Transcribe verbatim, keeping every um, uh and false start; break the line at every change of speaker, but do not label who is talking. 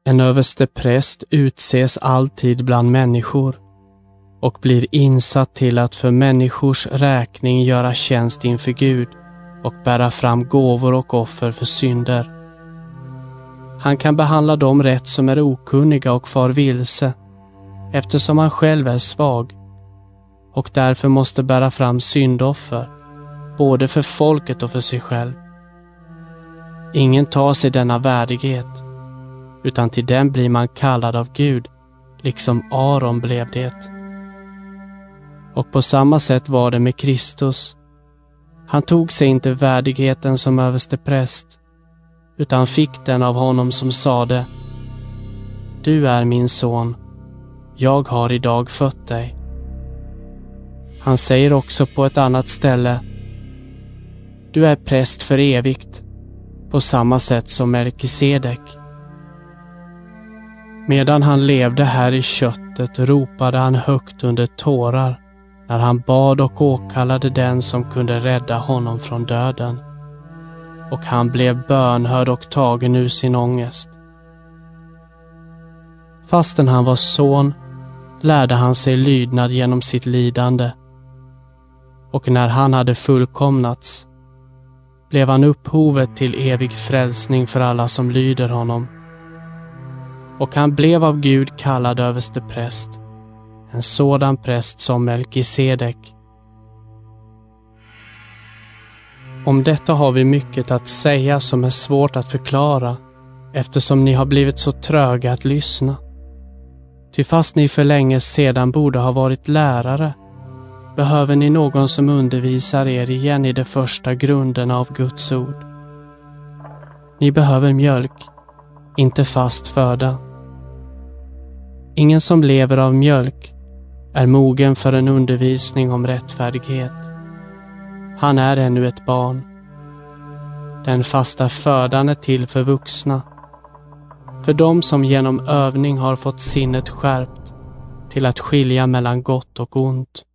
En överstepräst utses alltid bland människor och blir insatt till att för människors räkning göra tjänst inför Gud och bära fram gåvor och offer för synder. Han kan behandla dem rätt som är okunniga och far vilse, eftersom han själv är svag och därför måste bära fram syndoffer, både för folket och för sig själv. Ingen tar sig denna värdighet, utan till den blir man kallad av Gud, liksom Aron blev det. Och på samma sätt var det med Kristus. Han tog sig inte värdigheten som överstepräst, utan fick den av honom som sade: Du är min son, jag har idag fött dig. Han säger också på ett annat ställe: Du är präst för evigt, på samma sätt som Melkisedek. Medan han levde här i köttet ropade han högt under tårar när han bad och åkallade den som kunde rädda honom från döden. Och han blev bönhörd och tagen ur sin ångest. Fastän han var son lärde han sig lydnad genom sitt lidande. Och när han hade fullkomnats blev han upphovet till evig frälsning för alla som lyder honom. Och han blev av Gud kallad överstepräst, en sådan präst som Melkisedek. Om detta har vi mycket att säga som är svårt att förklara, eftersom ni har blivit så tröga att lyssna. Ty fast ni för länge sedan borde ha varit lärare, behöver ni någon som undervisar er igen i de första grunderna av Guds ord. Ni behöver mjölk, inte fast föda. Ingen som lever av mjölk är mogen för en undervisning om rättfärdighet. Han är ännu ett barn. Den fasta födan är till för vuxna, för de som genom övning har fått sinnet skärpt till att skilja mellan gott och ont.